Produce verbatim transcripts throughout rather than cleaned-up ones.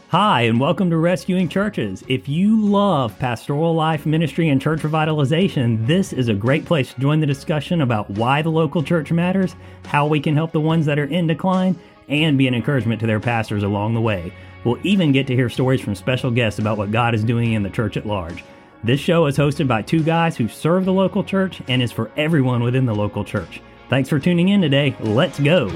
Hi, and welcome to Rescuing Churches. If you love pastoral life, ministry, and church revitalization, this is a great place to join the discussion about why the local church matters, how we can help the ones that are in decline, and be an encouragement to their pastors along the way. We'll even get to hear stories from special guests about what God is doing in the church at large. This show is hosted by two guys who serve the local church and is for everyone within the local church. Thanks for tuning in today. Let's go.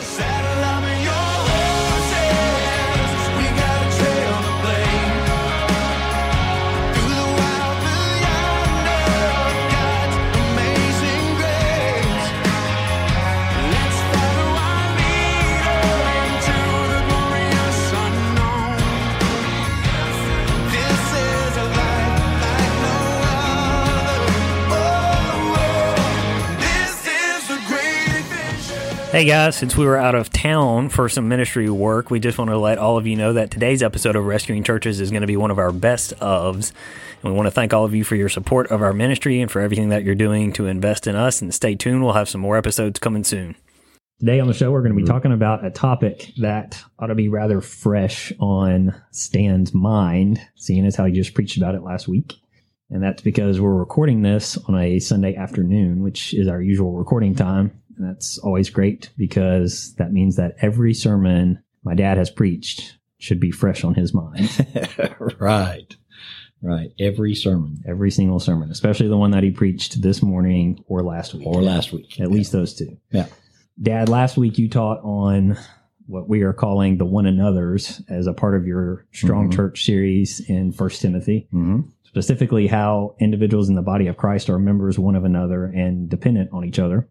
Hey guys, since we were out of town for some ministry work, we just want to let all of you know that today's episode of Rescuing Churches is going to be one of our best ofs. And we want to thank all of you for your support of our ministry and for everything that you're doing to invest in us. And stay tuned, we'll have some more episodes coming soon. Today on the show, we're going to be talking about a topic that ought to be rather fresh on Stan's mind, seeing as how he just preached about it last week. And that's because we're recording this on a Sunday afternoon, which is our usual recording time. And that's always great because that means that every sermon my dad has preached should be fresh on his mind. Right. Right. Every sermon. Every single sermon, especially the one that he preached this morning or last week. Or last week. At yeah. least those two. Yeah. Dad, last week you taught on what we are calling the one another's as a part of your Strong mm-hmm. Church series in First Timothy. Mm-hmm. Specifically how individuals in the body of Christ are members one of another and dependent on each other.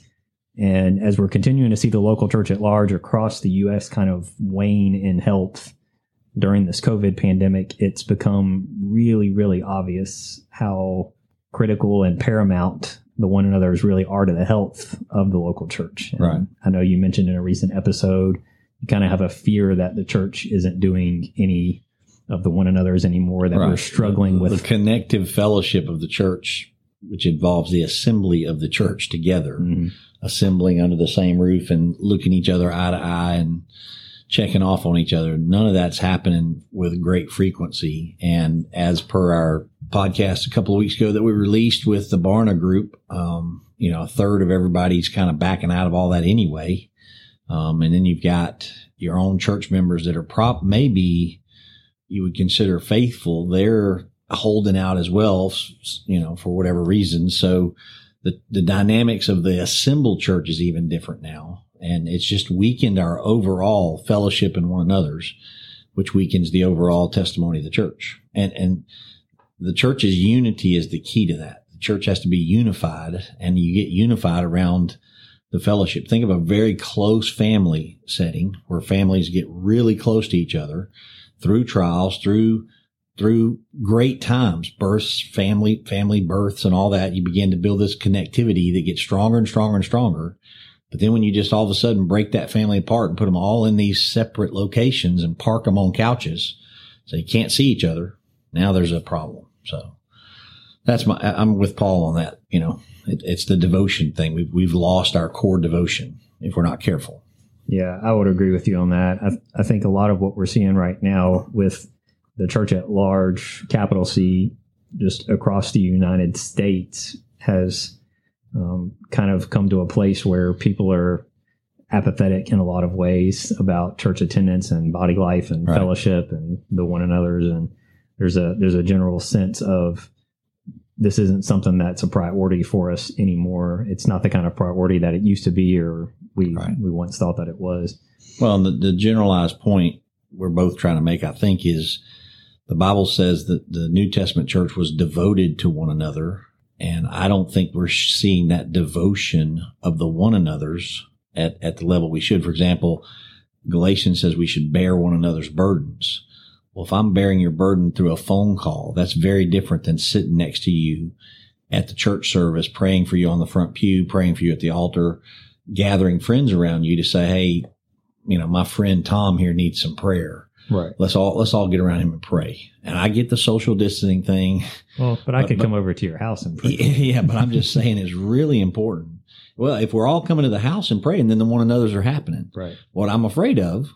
And as we're continuing to see the local church at large across the U S kind of wane in health during this COVID pandemic, it's become really, really obvious how critical and paramount the one another's really are to the health of the local church. And right. I know you mentioned in a recent episode, you kind of have a fear that the church isn't doing any of the one another's anymore, that right. we're struggling the, with. The connective fellowship of the church, which involves the assembly of the church together. Mm-hmm. Assembling under the same roof and looking each other eye to eye and checking off on each other. None of that's happening with great frequency. And as per our podcast a couple of weeks ago that we released with the Barna Group, um, you know, a third of everybody's kind of backing out of all that anyway. Um, and then you've got your own church members that are prop, maybe you would consider faithful. They're holding out as well, you know, for whatever reason. So, The, the dynamics of the assembled church is even different now. And it's just weakened our overall fellowship in one another's, which weakens the overall testimony of the church. And, and the church's unity is the key to that. The church has to be unified, and you get unified around the fellowship. Think of a very close family setting where families get really close to each other through trials, through Through great times, births, family, family births and all that. You begin to build this connectivity that gets stronger and stronger and stronger. But then when you just all of a sudden break that family apart and put them all in these separate locations and park them on couches so you can't see each other, now there's a problem. So that's my, I'm with Paul on that. You know, it, it's the devotion thing. We've, we've lost our core devotion if we're not careful. Yeah, I would agree with you on that. I, I think a lot of what we're seeing right now with the church at large, capital C, just across the United States, has um, kind of come to a place where people are apathetic in a lot of ways about church attendance and body life and right. fellowship and the one another's. And there's a there's a general sense of this isn't something that's a priority for us anymore. It's not the kind of priority that it used to be, or we right. we once thought that it was. Well, the, the generalized point we're both trying to make, I think, is the Bible says that the New Testament church was devoted to one another, and I don't think we're seeing that devotion of the one another's at, at the level we should. For example, Galatians says we should bear one another's burdens. Well, if I'm bearing your burden through a phone call, that's very different than sitting next to you at the church service, praying for you on the front pew, praying for you at the altar, gathering friends around you to say, hey, you know, my friend Tom here needs some prayer. Right. Let's all, let's all get around him and pray. And I get the social distancing thing. Well, but I could but, come over to your house and pray. Yeah, but I'm just saying it's really important. Well, if we're all coming to the house and praying, then the one another's are happening. Right. What I'm afraid of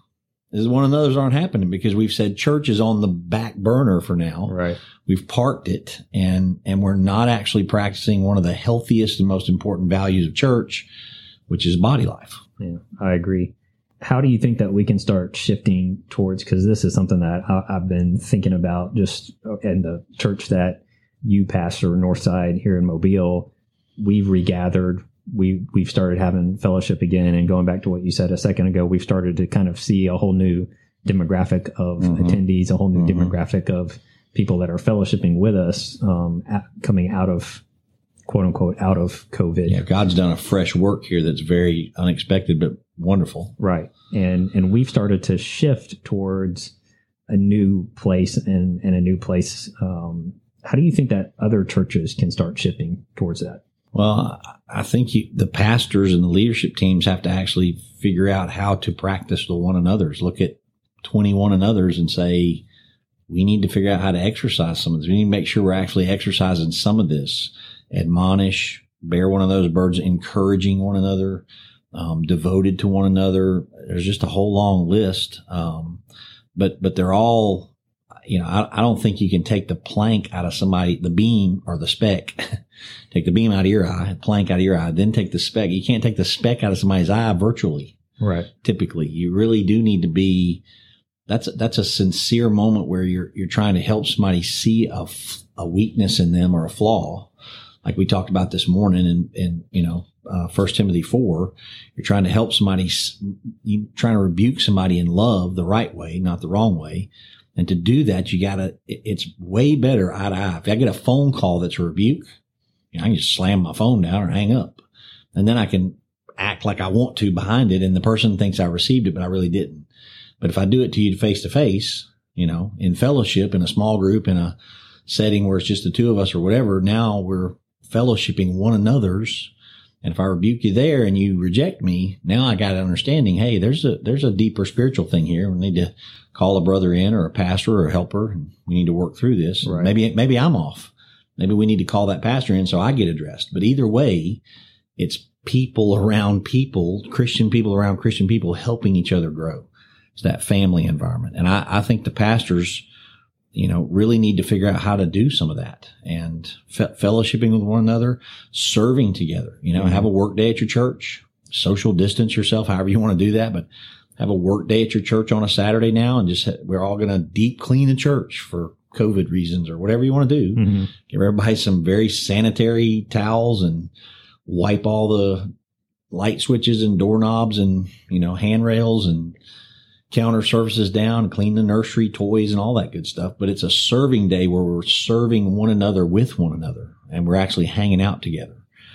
is one another's aren't happening because we've said church is on the back burner for now. Right. We've parked it and, and we're not actually practicing one of the healthiest and most important values of church, which is body life. Yeah, I agree. How do you think that we can start shifting towards, because this is something that I, I've been thinking about just in the church that you pastor, Northside here in Mobile, we've regathered. We, we've started having fellowship again. And going back to what you said a second ago, we've started to kind of see a whole new demographic of mm-hmm. attendees, a whole new mm-hmm. demographic of people that are fellowshipping with us, um, at, coming out of, quote unquote, out of COVID. Yeah, God's done a fresh work here that's very unexpected, but wonderful. Right. And, and we've started to shift towards a new place and, and a new place. Um, how do you think that other churches can start shifting towards that? Well, I think you, the pastors and the leadership teams have to actually figure out how to practice the one another's. Look at twenty-one another's and say, we need to figure out how to exercise some of this. We need to make sure we're actually exercising some of this. Admonish, bear one of those burdens, encouraging one another, um, devoted to one another. There's just a whole long list. Um, but, but they're all, you know, I, I don't think you can take the plank out of somebody, the beam or the speck, take the beam out of your eye, plank out of your eye, then take the speck. You can't take the speck out of somebody's eye virtually. Right. Typically, you really do need to be, that's, that's a sincere moment where you're, you're trying to help somebody see a, a weakness in them or a flaw. Like we talked about this morning in, in, you know, uh, First Timothy four, you're trying to help somebody, you're trying to rebuke somebody in love the right way, not the wrong way. And to do that, you gotta, it's way better eye to eye. If I get a phone call that's a rebuke, you know, I can just slam my phone down or hang up. And then I can act like I want to behind it. And the person thinks I received it, but I really didn't. But if I do it to you face to face, you know, in fellowship, in a small group, in a setting where it's just the two of us or whatever, now we're fellowshipping one another's. And if I rebuke you there and you reject me, now I got an understanding, hey, there's a, there's a deeper spiritual thing here. We need to call a brother in or a pastor or a helper. And we need to work through this. Right. Maybe, maybe I'm off. Maybe we need to call that pastor in so I get addressed. But either way, it's people around people, Christian people around Christian people helping each other grow. It's that family environment. And I, I think the pastors, you know, really need to figure out how to do some of that and fe- fellowshipping with one another, serving together, you know, mm-hmm. have a work day at your church, social distance yourself, however you want to do that, but have a work day at your church on a Saturday now and just, ha- we're all going to deep clean the church for COVID reasons or whatever you want to do. Mm-hmm. Give everybody some very sanitary towels and wipe all the light switches and doorknobs and, you know, handrails and counter surfaces down, clean the nursery toys and all that good stuff. But it's a serving day where we're serving one another with one another and we're actually hanging out together.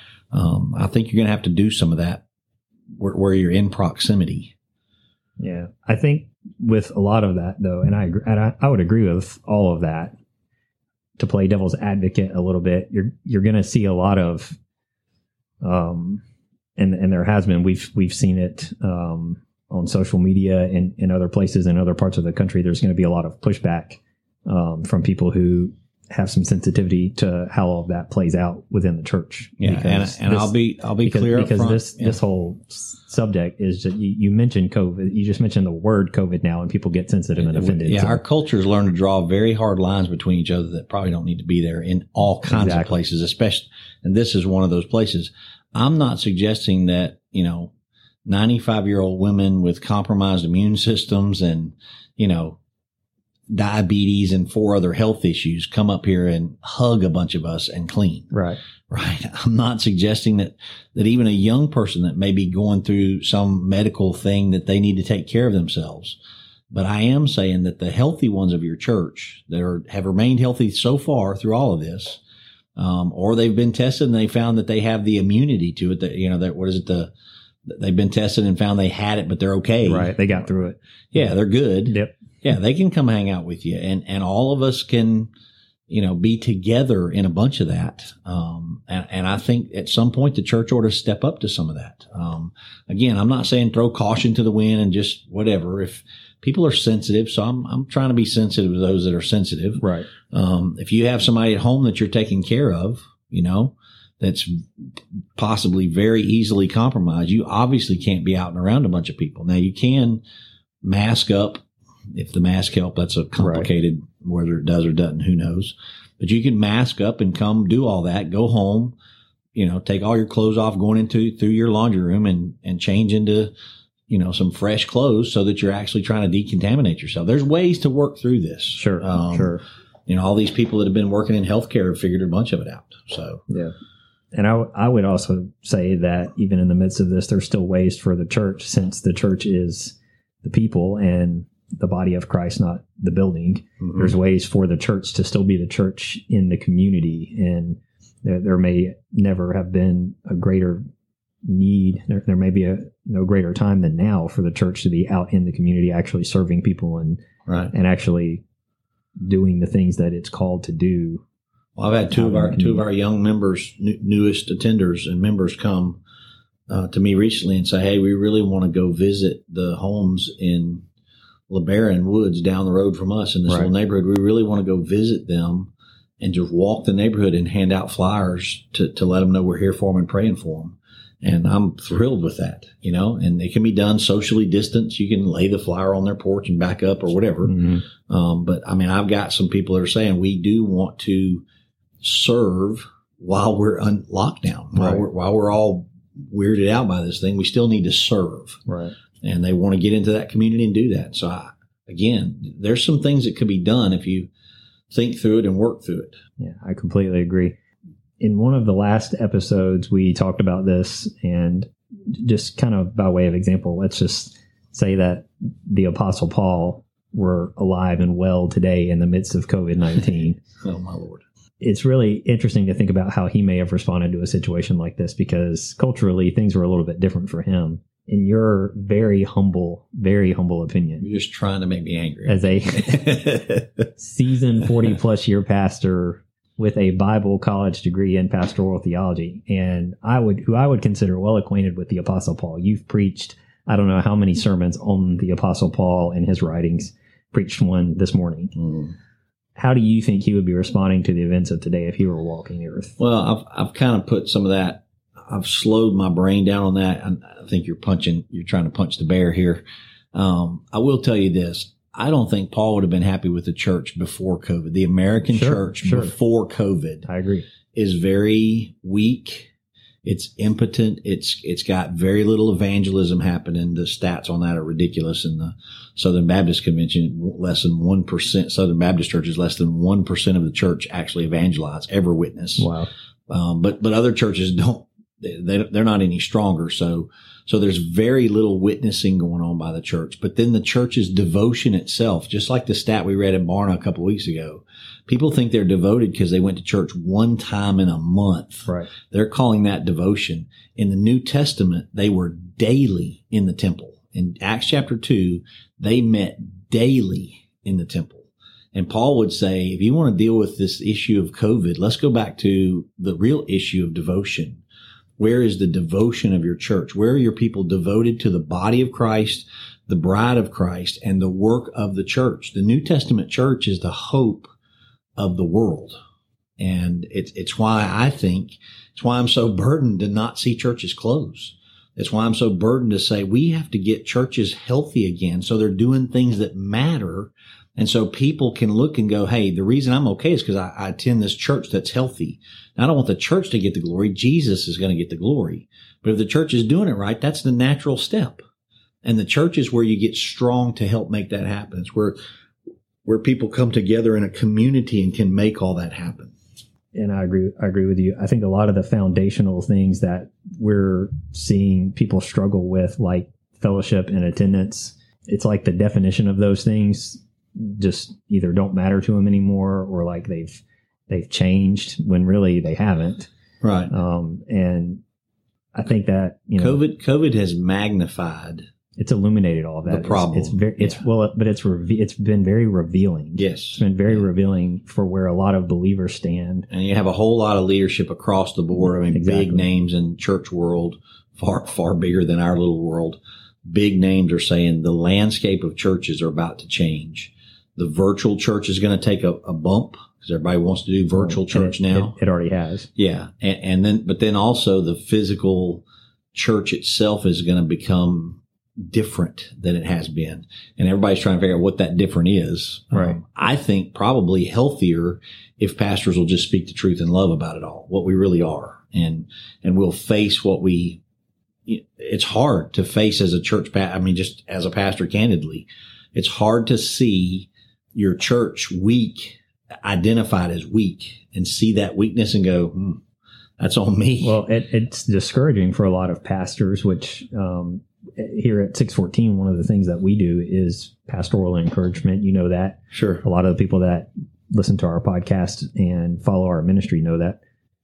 Um, I think you're going to have to do some of that where, where you're in proximity. Yeah. I think with a lot of that though, and I agree, and I, I would agree with all of that, to play devil's advocate a little bit, you're, you're going to see a lot of, um, and, and there has been, we've, we've seen it, um, on social media and in other places in other parts of the country, there's going to be a lot of pushback um, from people who have some sensitivity to how all of that plays out within the church. Yeah, and, and this, I'll be I'll be because, clear because up front. this yeah. this whole subject is that you, you mentioned COVID. You just mentioned the word COVID now, and people get sensitive and offended. Yeah, so. Our cultures learn to draw very hard lines between each other that probably don't need to be there in all kinds exactly. of places, especially. And this is one of those places. I'm not suggesting that, you know, ninety-five year old women with compromised immune systems and, you know, diabetes and four other health issues come up here and hug a bunch of us and clean. Right. Right. I'm not suggesting that, that even a young person that may be going through some medical thing that they need to take care of themselves. But I am saying that the healthy ones of your church that are, have remained healthy so far through all of this, um, or they've been tested and they found that they have the immunity to it, that, you know, that, what is it, the, they've been tested and found they had it, but they're okay. Right. They got through it. Yeah. They're good. Yep. Yeah. They can come hang out with you and, and all of us can, you know, be together in a bunch of that. Um, and, and I think at some point the church ought to step up to some of that. Um, again, I'm not saying throw caution to the wind and just whatever. If people are sensitive, so I'm, I'm trying to be sensitive to those that are sensitive. Right. Um, if you have somebody at home that you're taking care of, you know, that's possibly very easily compromised, you obviously can't be out and around a bunch of people. Now you can mask up. If the mask help, that's a complicated, right. Whether it does or doesn't, who knows. But you can mask up and come do all that, go home, you know, take all your clothes off, going into through your laundry room and, and change into, you know, some fresh clothes so that you're actually trying to decontaminate yourself. There's ways to work through this. Sure. Um, sure. You know, all these people that have been working in healthcare have figured a bunch of it out. So, yeah. And I, w- I would also say that even in the midst of this, there's still ways for the church, since the church is the people and the body of Christ, not the building. Mm-hmm. There's ways for the church to still be the church in the community. And there, there may never have been a greater need. There, there may be a no greater time than now for the church to be out in the community, actually serving people and, right. and actually doing the things that it's called to do. Well, I've had two of our, two of our young members, new, newest attenders and members come uh, to me recently and say, hey, we really want to go visit the homes in LeBaron Woods down the road from us in this right. little neighborhood. We really want to go visit them and just walk the neighborhood and hand out flyers to, to let them know we're here for them and praying for them. And I'm thrilled with that, you know, and it can be done socially distanced. You can lay the flyer on their porch and back up or whatever. Mm-hmm. Um, but I mean, I've got some people that are saying we do want to serve while we're on lockdown, while, right. we're, while we're all weirded out by this thing. We still need to serve. Right. And they want to get into that community and do that. So, I, again, there's some things that could be done if you think through it and work through it. Yeah, I completely agree. In one of the last episodes, we talked about this, and just kind of by way of example, let's just say that the Apostle Paul were alive and well today in the midst of COVID nineteen. Oh, my Lord. It's really interesting to think about how he may have responded to a situation like this, because culturally things were a little bit different for him. In your very humble, very humble opinion, you're just trying to make me angry. As a seasoned forty plus year pastor with a Bible college degree in pastoral theology, and I would, who I would consider well acquainted with the Apostle Paul. You've preached, I don't know how many sermons on the Apostle Paul and his writings. Preached one this morning. Mm. How do you think he would be responding to the events of today if he were walking the earth? Well, I've I've kind of put some of that. I've slowed my brain down on that. I think you're punching, you're trying to punch the bear here. Um, I will tell you this. I don't think Paul would have been happy with the church before COVID. The American sure, church sure. before COVID, I agree, is very weak. It's impotent. It's, it's got very little evangelism happening. The stats on that are ridiculous. In the Southern Baptist Convention, less than one percent, Southern Baptist churches, less than one percent of the church actually evangelize, ever witness. Wow. Um, but, but other churches don't. They, they're not any stronger. So, so there's very little witnessing going on by the church. But then the church's devotion itself, just like the stat we read in Barna a couple of weeks ago, people think they're devoted because they went to church one time in a month. Right. They're calling that devotion. In the New Testament, they were daily in the temple. In Acts chapter two, they met daily in the temple. And Paul would say, if you want to deal with this issue of COVID, let's go back to the real issue of devotion. Where is the devotion of your church? Where are your people devoted to the body of Christ, the bride of Christ, and the work of the church? The New Testament church is the hope of the world. And it's, it's why I think, it's why I'm so burdened to not see churches close. It's why I'm so burdened to say we have to get churches healthy again so they're doing things that matter. And so people can look and go, hey, the reason I'm okay is because I, I attend this church that's healthy. Now, I don't want the church to get the glory. Jesus is going to get the glory. But if the church is doing it right, that's the natural step. And the church is where you get strong to help make that happen. It's where, where people come together in a community and can make all that happen. And I agree, I agree with you. I think a lot of the foundational things that we're seeing people struggle with, like fellowship and attendance, it's like the definition of those things just either don't matter to them anymore, or like they've they've changed when really they haven't. Right. Um, and I think that, you know, COVID COVID has magnified. It's illuminated all of that. The problem. It's, it's very, it's yeah. well, but it's reve- it's been very revealing. Yes, it's been very yeah. revealing for where a lot of believers stand. And you have a whole lot of leadership across the board. I mean, exactly. big names in church world, far far bigger than our little world. Big names are saying the landscape of churches are about to change. The virtual church is going to take a, a bump because everybody wants to do virtual church it, now. It, it already has. Yeah. And, and then, but then also the physical church itself is going to become different than it has been. And everybody's trying to figure out what that different is. Right. Um, I think probably healthier if pastors will just speak the truth in love about it all, what we really are. And, and we'll face what we, it's hard to face as a church, pa- I mean, just as a pastor, candidly, it's hard to see your church weak, identified as weak, and see that weakness and go, hmm, that's on me. Well, it, it's discouraging for a lot of pastors, which um, here at six fourteen, one of the things that we do is pastoral encouragement. You know that. Sure. A lot of the people that listen to our podcast and follow our ministry know that.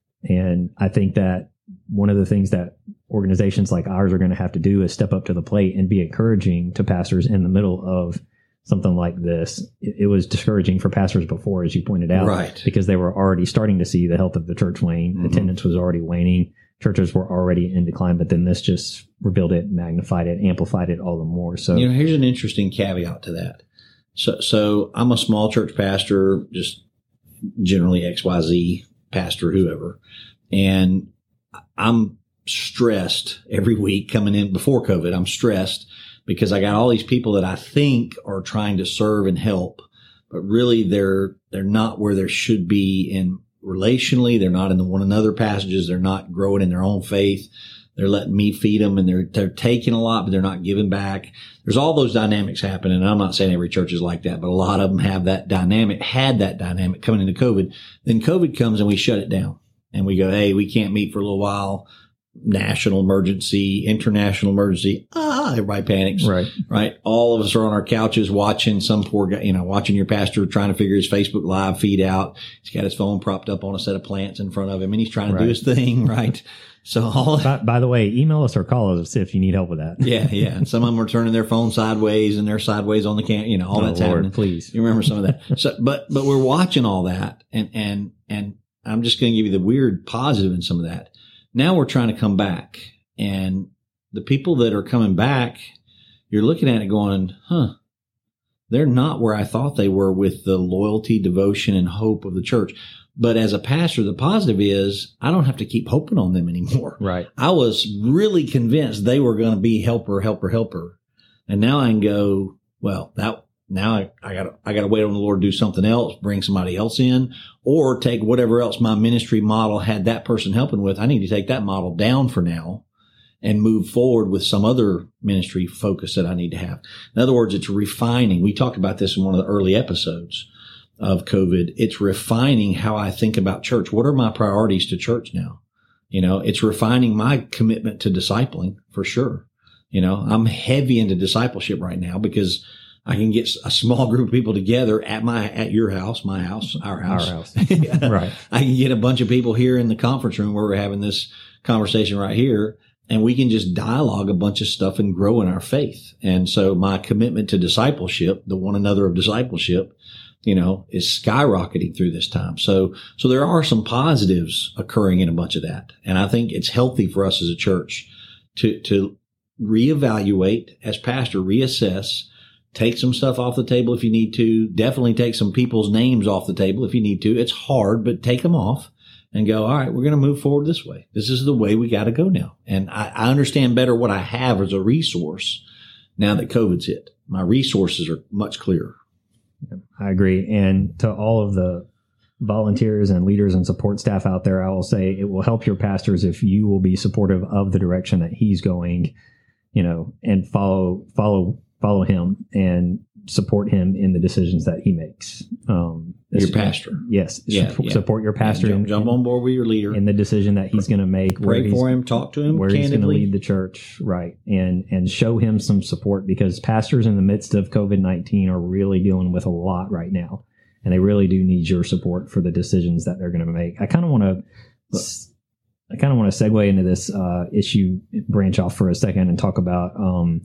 And I think that one of the things that organizations like ours are going to have to do is step up to the plate and be encouraging to pastors in the middle of something like this. It, it was discouraging for pastors before, as you pointed out, right, because they were already starting to see the health of the church wane. Mm-hmm. Attendance was already waning. Churches were already in decline, but then this just revealed it, magnified it, amplified it all the more. So, you know, here's an interesting caveat to that. So, so I'm a small church pastor, just generally X Y Z pastor, whoever, and I'm stressed every week coming in before COVID. I'm stressed because I got all these people that I think are trying to serve and help, but really they're, they're not where they should be in relationally. They're not in the one another passages. They're not growing in their own faith. They're letting me feed them, and they're, they're taking a lot, but they're not giving back. There's all those dynamics happening. And I'm not saying every church is like that, but a lot of them have that dynamic, had that dynamic coming into COVID. Then COVID comes and we shut it down and we go, hey, we can't meet for a little while. National emergency, international emergency. Ah, everybody panics. Right. Right. All of us are on our couches watching some poor guy, you know, watching your pastor trying to figure his Facebook Live feed out. He's got his phone propped up on a set of plants in front of him and he's trying to right. do his thing. Right. So all by, by the way, email us or call us if you need help with that. Yeah. Yeah. And some of them are turning their phone sideways and they're sideways on the cam, you know, all oh, that's Lord, happening. Please. You remember some of that. So, but, but we're watching all that and, and, and I'm just going to give you the weird positive in some of that. Now we're trying to come back, and the people that are coming back, you're looking at it going, huh, they're not where I thought they were with the loyalty, devotion, and hope of the church. But as a pastor, the positive is I don't have to keep hoping on them anymore. Right. I was really convinced they were going to be helper, helper, helper. And now I can go, well, that now I, I gotta, I gotta wait on the Lord to do something else, bring somebody else in, or take whatever else my ministry model had that person helping with. I need to take that model down for now and move forward with some other ministry focus that I need to have. In other words, it's refining. We talked about this in one of the early episodes of COVID. It's refining how I think about church. What are my priorities to church now? You know, it's refining my commitment to discipling for sure. You know, I'm heavy into discipleship right now because I can get a small group of people together at my, at your house, my house, our house. Our house. Right. I can get a bunch of people here in the conference room where we're having this conversation right here, and we can just dialogue a bunch of stuff and grow in our faith. And so my commitment to discipleship, the one another of discipleship, you know, is skyrocketing through this time. So, so there are some positives occurring in a bunch of that. And I think it's healthy for us as a church to, to reevaluate as pastor, reassess, take some stuff off the table if you need to. Definitely take some people's names off the table if you need to. It's hard, but take them off and go, all right, we're going to move forward this way. This is the way we got to go now. And I, I understand better what I have as a resource now that COVID's hit. My resources are much clearer. I agree. And to all of the volunteers and leaders and support staff out there, I will say it will help your pastors if you will be supportive of the direction that he's going, you know, and follow, follow, follow him and support him in the decisions that he makes. Um, your pastor. Yes. Yeah, support, yeah. support your pastor. Yeah, jump, in, jump on board with your leader. In the decision that he's going to make. Pray for him, talk to him where candidly. He's going to lead the church. Right. And, and show him some support, because pastors in the midst of COVID nineteen are really dealing with a lot right now. And they really do need your support for the decisions that they're going to make. I kind of want to, I kind of want to segue into this uh, issue, branch off for a second and talk about um,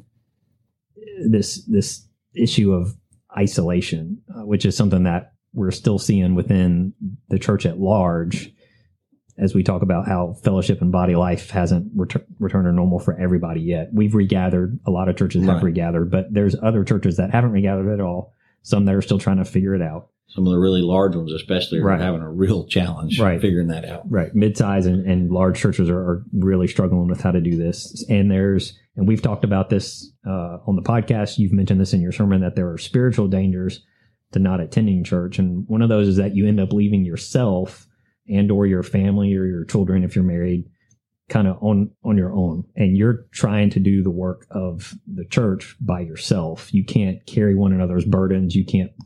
this, this issue of isolation, uh, which is something that we're still seeing within the church at large, as we talk about how fellowship and body life hasn't ret- returned to normal for everybody yet. We've regathered. A lot of churches have right. regathered, but there's other churches that haven't regathered at all. Some that are still trying to figure it out. Some of the really large ones, especially, are Right. having a real challenge Right. figuring that out. Right. Mid-size and, and large churches are, are really struggling with how to do this. And there's, and we've talked about this uh, on the podcast. You've mentioned this in your sermon, that there are spiritual dangers to not attending church. And one of those is that you end up leaving yourself and or your family or your children, if you're married, kind of on, on your own. And you're trying to do the work of the church by yourself. You can't carry one another's burdens. You can't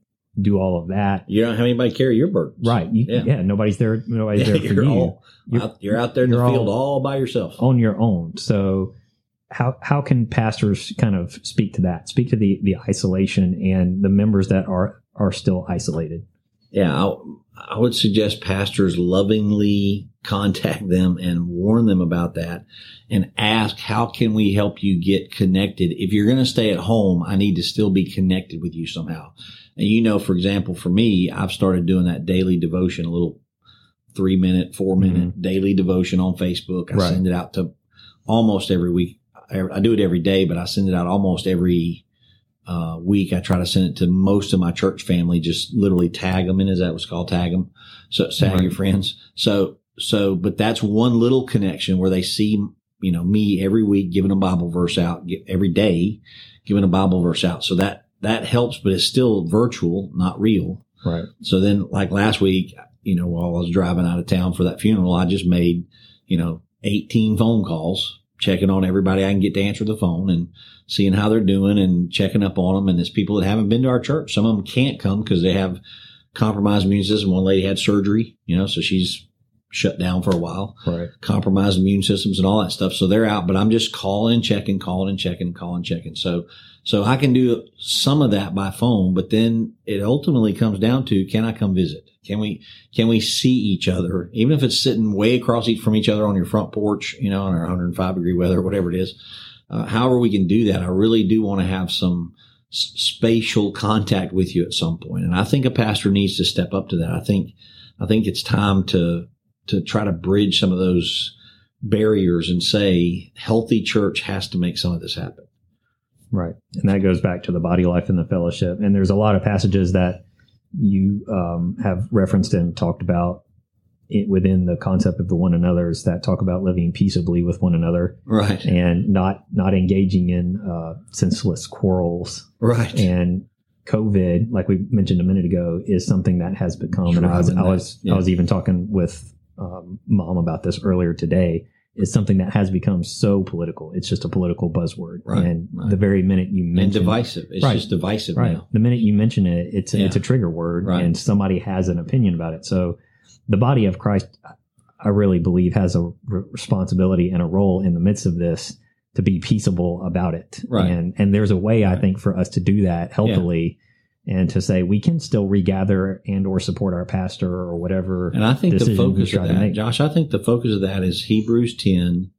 do all of that. You don't have anybody carry your burdens. Right. You, yeah. Yeah. Nobody's there. Nobody's Yeah, there for you're you. all You're- out, you're out there in the you're field all- all by yourself. on your own. So how how can pastors kind of speak to that? Speak to the the isolation and the members that are are still isolated. Yeah, I, I would suggest pastors lovingly contact them and warn them about that and ask, how can we help you get connected? If you're going to stay at home, I need to still be connected with you somehow. And you know, for example, for me, I've started doing that daily devotion, a little three minute, four minute mm-hmm. daily devotion on Facebook. I Right. send it out to almost every week. I, I do it every day, but I send it out almost every uh, week. I try to send it to most of my church family, just literally tag them in. Is that what's called? Tag them. So tag Right. your friends. So, so, but that's one little connection where they see, you know, me every week giving a Bible verse out, every day giving a Bible verse out. So that, that helps, but it's still virtual, not real. Right. So then, like last week, you know, while I was driving out of town for that funeral, I just made, you know, eighteen phone calls, checking on everybody I can get to answer the phone and seeing how they're doing and checking up on them. And it's people that haven't been to our church. Some of them can't come because they have compromised immune system. One lady had surgery, you know, so she's shut down for a while, Right. compromised immune systems and all that stuff. So they're out, but I'm just calling, checking, calling and checking, calling, checking. So, so I can do some of that by phone, but then it ultimately comes down to, can I come visit? Can we, can we see each other? Even if it's sitting way across each from each other on your front porch, you know, in our one hundred five degree weather, whatever it is. Uh, however we can do that. I really do want to have some s- spatial contact with you at some point. And I think a pastor needs to step up to that. I think, I think it's time to, to try to bridge some of those barriers and say healthy church has to make some of this happen. Right. And that goes back to the body life and the fellowship. And there's a lot of passages that you um, have referenced and talked about it within the concept of the one another's that talk about living peaceably with one another. Right. And not, not engaging in uh, senseless quarrels. Right. And COVID, like we mentioned a minute ago, is something that has become, and I was, I was, Yeah. I was even talking with um, Mom about this earlier today, is something that has become so political. It's just a political buzzword. Right, And right. the very minute you And mention divisive. It's Right. just divisive right, now. the minute you mention it, it's Yeah. it's a trigger word, Right. and somebody has an opinion about it. So the body of Christ, I really believe, has a re- responsibility and a role in the midst of this to be peaceable about it. Right. And and there's a way, I Right. think, for us to do that healthily. And to say we can still regather and or support our pastor or whatever. And I think the decision we focus try of to that, make. Josh, I think the focus of that is Hebrews ten.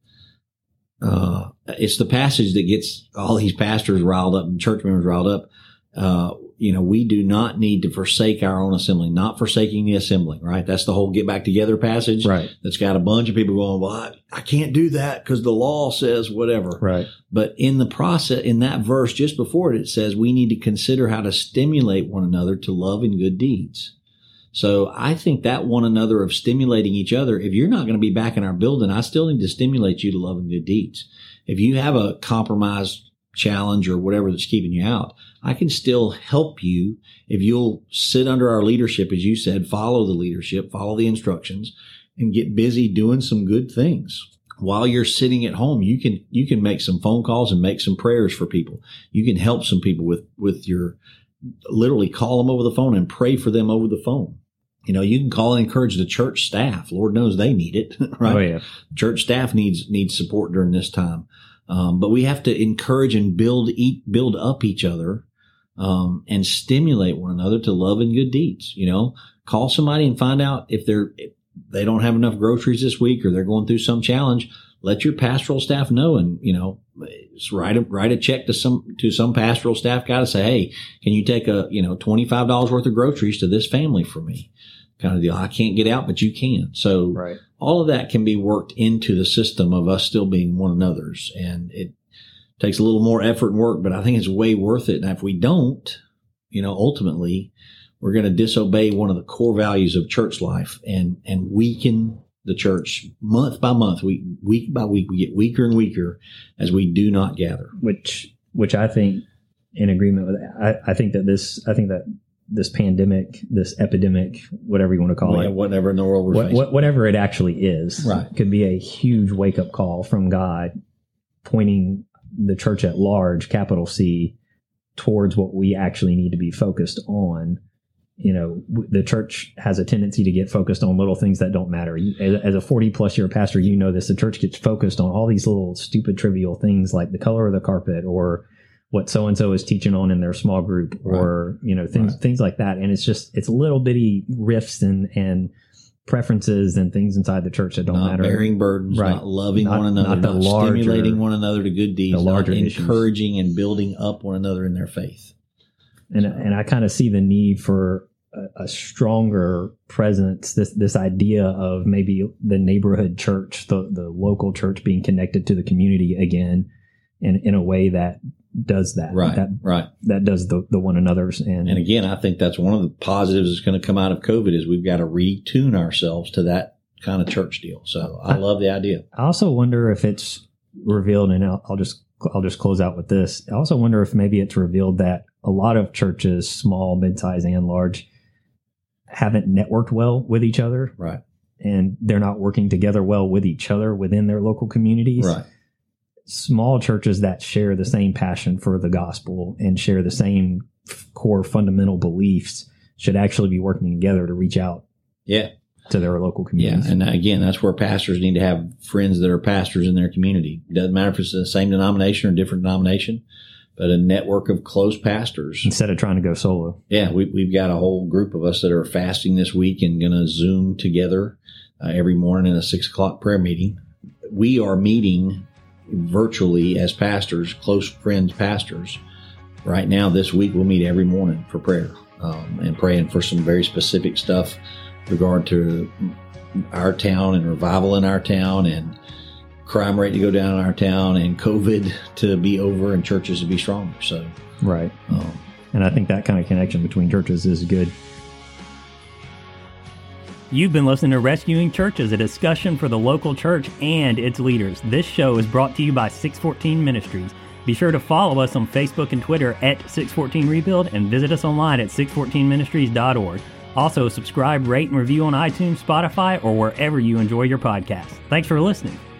Uh, it's the passage that gets all these pastors riled up and church members riled up. Uh, you know, we do not need to forsake our own assembling, not forsaking the assembling, right? That's the whole get back together passage. Right. That's got a bunch of people going, well, I, I can't do that because the law says whatever. Right. But in the process, in that verse just before it, it says we need to consider how to stimulate one another to love and good deeds. So I think that one another of stimulating each other, if you're not going to be back in our building, I still need to stimulate you to love and good deeds. If you have a compromised challenge or whatever that's keeping you out, I can still help you if you'll sit under our leadership, as you said, follow the leadership, follow the instructions, and get busy doing some good things. While you're sitting at home, you can, you can make some phone calls and make some prayers for people. You can help some people with, with your, literally call them over the phone and pray for them over the phone. You know, you can call and encourage the church staff. Lord knows they need it, right? Oh, yeah. Church staff needs, needs support during this time. Um, but we have to encourage and build, eat, build up each other, um, and stimulate one another to love and good deeds. You know, call somebody and find out if they're, if they don't have enough groceries this week or they're going through some challenge. Let your pastoral staff know, and, you know, just write a, write a check to some, to some pastoral staff guy to say, hey, can you take a, you know, twenty-five dollars worth of groceries to this family for me? Kind of deal. I can't get out, but you can. So Right. all of that can be worked into the system of us still being one another's. And it takes a little more effort and work, but I think it's way worth it. And if we don't, you know, ultimately we're going to disobey one of the core values of church life and, and weaken the church month by month, week, week by week. We get weaker and weaker as we do not gather. Which, which I think in agreement with, I, I think that this, I think that this pandemic, this epidemic, whatever you want to call well, it, whatever in the world we're what, facing. what, whatever it actually is, right. could be a huge wake up call from God, pointing the church at large, capital C, towards what we actually need to be focused on. You know, the church has a tendency to get focused on little things that don't matter. As a forty plus year pastor, you know this, the church gets focused on all these little stupid trivial things like the color of the carpet or what so-and-so is teaching on in their small group or, right. you know, things, right. things like that. And it's just, it's little bitty riffs and, and preferences and things inside the church that don't not matter. Not bearing burdens, right. not loving not, one another, not, not, not larger, stimulating one another to good deeds, not encouraging issues. and building up one another in their faith. And, so. and I kind of see the need for a, a stronger presence, this, this idea of maybe the neighborhood church, the, the local church being connected to the community again in, in a way that does that. Right, that, right. That does the, the one another's. And, and again, I think that's one of the positives that's going to come out of COVID is we've got to retune ourselves to that kind of church deal. So I, I love the idea. I also wonder if it's revealed, and I'll, I'll just I'll just close out with this. I also wonder if maybe it's revealed that a lot of churches, small, mid-size, and large, haven't networked well with each other. Right. And they're not working together well with each other within their local communities. Right. Small churches that share the same passion for the gospel and share the same core fundamental beliefs should actually be working together to reach out yeah. to their local communities. Yeah, and again, that's where pastors need to have friends that are pastors in their community. It doesn't matter if it's the same denomination or different denomination, but a network of close pastors. Instead of trying to go solo. Yeah, we, we've got a whole group of us that are fasting this week and going to Zoom together uh, every morning in a six o'clock prayer meeting. We are meeting virtually as pastors, close friends pastors. Right now, this week, we'll meet every morning for prayer um, and praying for some very specific stuff with regard to our town and revival in our town and crime rate to go down in our town and COVID to be over and churches to be stronger. So, right. Um, and I think that kind of connection between churches is good. You've been listening to Rescuing Churches, a discussion for the local church and its leaders. This show is brought to you by six fourteen Ministries. Be sure to follow us on Facebook and Twitter at six fourteen Rebuild and visit us online at six fourteen ministries dot org. Also, subscribe, rate, and review on iTunes, Spotify, or wherever you enjoy your podcasts. Thanks for listening.